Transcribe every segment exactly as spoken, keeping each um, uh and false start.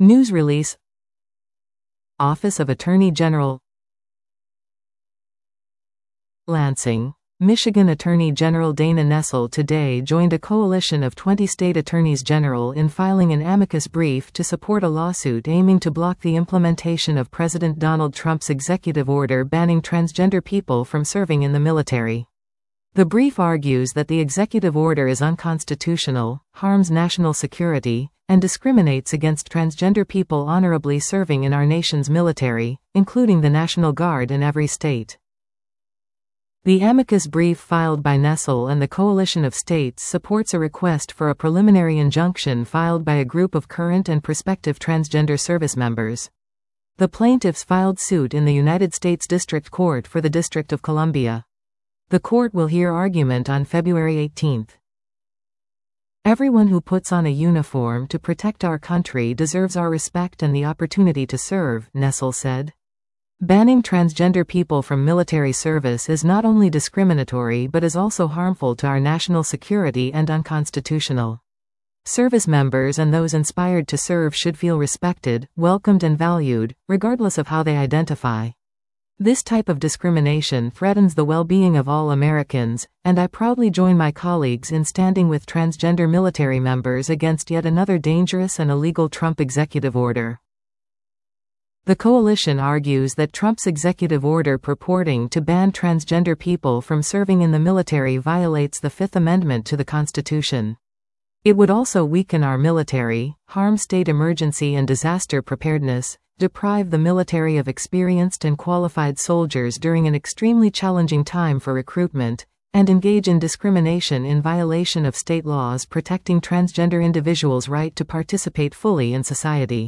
News release. Office of Attorney General, Lansing, Michigan. Attorney General Dana Nessel today joined a coalition of twenty state attorneys general in filing an amicus brief to support a lawsuit aiming to block the implementation of President Donald Trump's executive order banning transgender people from serving in the military. The brief argues that the executive order is unconstitutional, harms national security, and discriminates against transgender people honorably serving in our nation's military, including the National Guard in every state. The amicus brief filed by Nessel and the coalition of states supports a request for a preliminary injunction filed by a group of current and prospective transgender service members. The plaintiffs filed suit in the United States District Court for the District of Columbia. The court will hear argument on February eighteenth. Everyone who puts on a uniform to protect our country deserves our respect and the opportunity to serve, Nessel said. Banning transgender people from military service is not only discriminatory but is also harmful to our national security and unconstitutional. Service members and those inspired to serve should feel respected, welcomed and valued, regardless of how they identify. This type of discrimination threatens the well-being of all Americans, and I proudly join my colleagues in standing with transgender military members against yet another dangerous and illegal Trump executive order. The coalition argues that Trump's executive order purporting to ban transgender people from serving in the military violates the Fifth Amendment to the Constitution. It would also weaken our military, harm state emergency and disaster preparedness, deprive the military of experienced and qualified soldiers during an extremely challenging time for recruitment, and engage in discrimination in violation of state laws protecting transgender individuals' right to participate fully in society.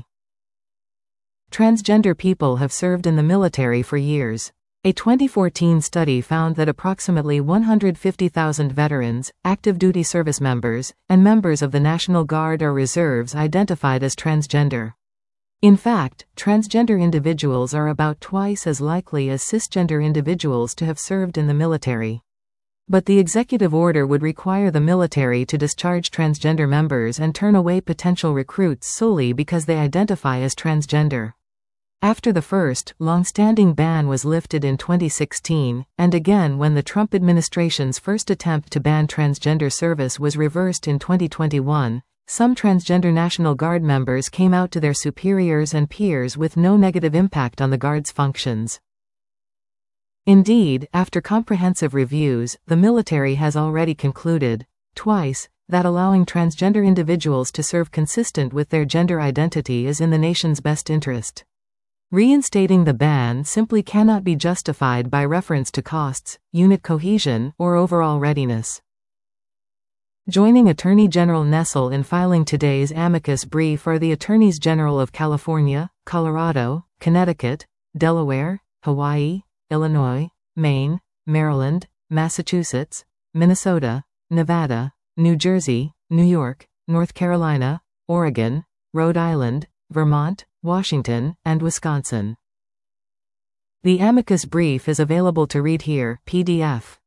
Transgender people have served in the military for years. A twenty fourteen study found that approximately one hundred fifty thousand veterans, active duty service members, and members of the National Guard or Reserves identified as transgender. In fact, transgender individuals are about twice as likely as cisgender individuals to have served in the military. But the executive order would require the military to discharge transgender members and turn away potential recruits solely because they identify as transgender. After the first, long-standing ban was lifted in twenty sixteen, and again when the Trump administration's first attempt to ban transgender service was reversed in twenty twenty-one, some transgender National Guard members came out to their superiors and peers with no negative impact on the Guard's functions. Indeed, after comprehensive reviews, the military has already concluded, twice, that allowing transgender individuals to serve consistent with their gender identity is in the nation's best interest. Reinstating the ban simply cannot be justified by reference to costs, unit cohesion, or overall readiness. Joining Attorney General Nessel in filing today's amicus brief are the Attorneys General of California, Colorado, Connecticut, Delaware, Hawaii, Illinois, Maine, Maryland, Massachusetts, Minnesota, Nevada, New Jersey, New York, North Carolina, Oregon, Rhode Island, Vermont, Washington, and Wisconsin. The amicus brief is available to read here, P D F.